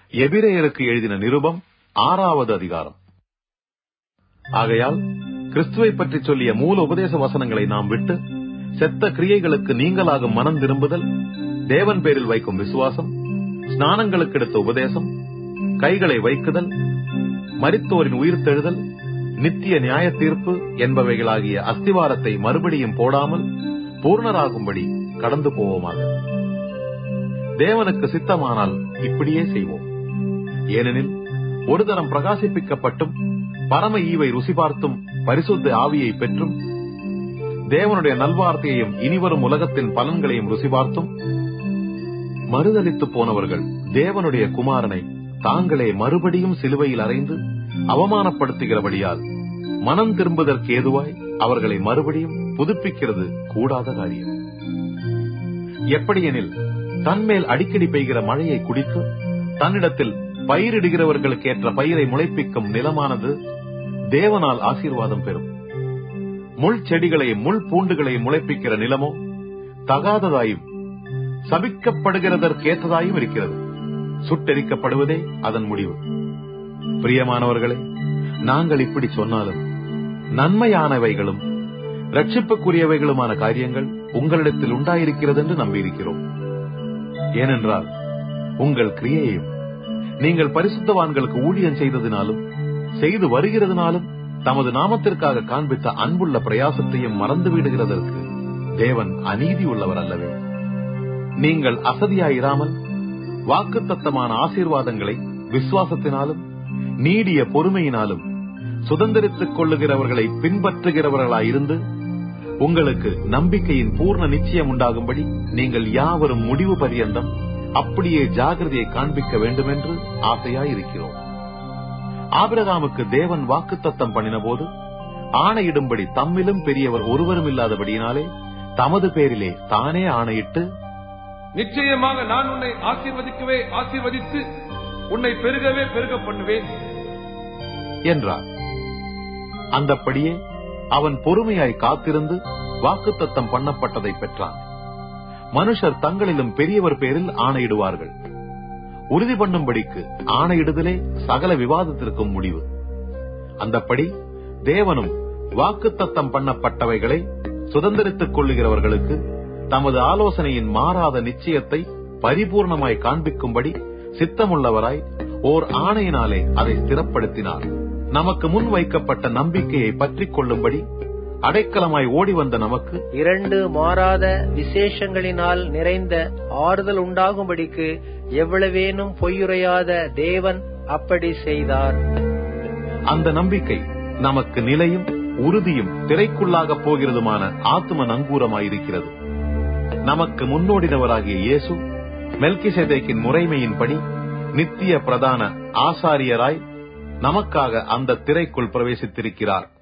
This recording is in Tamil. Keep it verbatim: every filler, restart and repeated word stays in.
எபிரேயருக்கு எழுதின நிருபம் ஆறாவது அதிகாரம். ஆகையால் கிறிஸ்துவை பற்றி சொல்லிய மூல உபதேச வசனங்களை நாம் விட்டு செத்த கிரியைகளுக்கு நீங்களாகும் மனம் திரும்புதல், தேவன் பேரில் வைக்கும் விசுவாசம், ஸ்நானங்களுக்கு எடுத்த உபதேசம், கைகளை வைக்குதல், மரித்தோரின் உயிர்த்தெழுதல், நித்திய நியாய தீர்ப்பு என்பவைகளாகிய அஸ்திவாரத்தை மறுபடியும் போடாமல் பூர்ணராகும்படி கடந்து போவோமாக. தேவனுக்கு சித்தமானால் இப்படியே செய்வோம். ஏனெனில் ஒரு தரம் பிரகாசிப்பிக்கப்பட்டும் பரம ஈவை ருசி பார்த்தும் பரிசுத்த ஆவியை பெற்றும் தேவனுடைய நல்வார்த்தையையும் இனிவரும் உலகத்தின் பலன்களையும் ருசி பார்த்தும் மறுதலித்து போனவர்கள் தேவனுடைய குமாரனை தாங்களே மறுபடியும் சிலுவையில் அறைந்து அவமானப்படுத்துகிறபடியால் மனம் திரும்புவதற்கு ஏதுவாய் அவர்களை மறுபடியும் புதுப்பிக்கிறது கூடாத காரியம். எப்படியெனில் தன்மேல் அடிக்கடி பெய்கிற மழையை குடித்து தன்னிடத்தில் பயிரிடுகிறவர்களுக்கு ஏற்ற பயிரை முளைப்பிக்கும் நிலமானது தேவனால் ஆசீர்வாதம் பெறும். முள் செடிகளையும் முள் பூண்டுகளையும் முளைப்பிக்கிற நிலமோ தகாததாயும் சபிக்கப்படுகிறதற்கேற்றதாயும் இருக்கிறது. சுட்டெரிக்கப்படுவதே அதன் முடிவு. பிரியமானவர்களே, நாங்கள் இப்படி சொன்னாலும் நன்மையானவைகளும் ரட்சிப்புக்குரியவைகளுமான காரியங்கள் உங்களிடத்தில் உண்டாயிருக்கிறது என்று நம்பியிருக்கிறோம். ஏனென்றால் உங்கள் கிரியையும் நீங்கள் பரிசுத்தவான்களுக்கு ஊழியம் செய்ததினாலும் செய்து வருகிறதுனாலும் தமது நாமத்திற்காக காண்பித்த அன்புள்ள பிரயாசத்தையும் மறந்து விடுகிறதற்கு தேவன் அநீதி உள்ளவர் அல்லவே. நீங்கள் அசதியாயிராமல் வாக்குத்தத்தமான ஆசீர்வாதங்களை விசுவாசத்தினாலும் நீடிய பொறுமையினாலும் சுதந்திரித்துக் கொள்ளுகிறவர்களை பின்பற்றுகிறவர்களாயிருந்து உங்களுக்கு நம்பிக்கையின் பூர்ண நிச்சயம் உண்டாகும்படி நீங்கள் யாவரும் முடிவு பரியந்தம் அப்படியே ஜாகிரதையை காண்பிக்க வேண்டும் என்று ஆசையாயிருக்கிறோம். ஆபிரகாமுக்கு தேவன் வாக்குத்தத்தம் பண்ணின போது ஆணையிடும்படி தம்மிலும் பெரியவர் ஒருவரும் இல்லாதபடியினாலே தமது பேரிலே தானே ஆணையிட்டு, நிச்சயமாக நான் உன்னை ஆசீர்வதிக்கவே ஆசீர்வதித்து உன்னை பெருகவே பெருக பண்ணுவேன் என்றார். அந்தப்படியே அவன் பொறுமையாய் காத்திருந்து வாக்குத்தத்தம் பண்ணப்பட்டதை பெற்றான். மனுஷர் தங்களிலும் பெரியவர் பேரில் ஆணையிடுவார்கள். உறுதி பண்ணும்படிக்கு ஆணையிடுதலே சகல விவாதத்திற்கும் முடிவு. அந்தப்படி தேவனும் வாக்குத்தத்தம் பண்ணப்பட்டவைகளை சுதந்திரித்துக் கொள்ளுகிறவர்களுக்கு தமது ஆலோசனையின் மாறாத நிச்சயத்தை பரிபூர்ணமாய் காண்பிக்கும்படி சித்தமுள்ளவராய் ஓர் ஆணையினாலே அதை ஸ்திரப்படுத்தினார். நமக்கு முன் வைக்கப்பட்ட நம்பிக்கையை பற்றிக் கொள்ளும்படி அடைக்கலமாய் ஓடி வந்த நமக்கு இரண்டு மாறாத விசேஷங்களினால் நிறைந்த ஆறுதல் உண்டாகும்படிக்கு எவ்வளவேனும் பொய்யுரையாத தேவன் அப்படி செய்தார். அந்த நம்பிக்கை நமக்கு நிலையும் உறுதியும் திரைக்குள்ளாக போகிறதுமான ஆத்தும நங்கூரமாயிருக்கிறது. நமக்கு முன்னோடினவராகிய இயேசு மெல்கிசேதேக்கின் முறைமையின்படி நித்திய பிரதான ஆசாரியராய் நமக்காக அந்த திரைக்குள் பிரவேசித்திருக்கிறார்.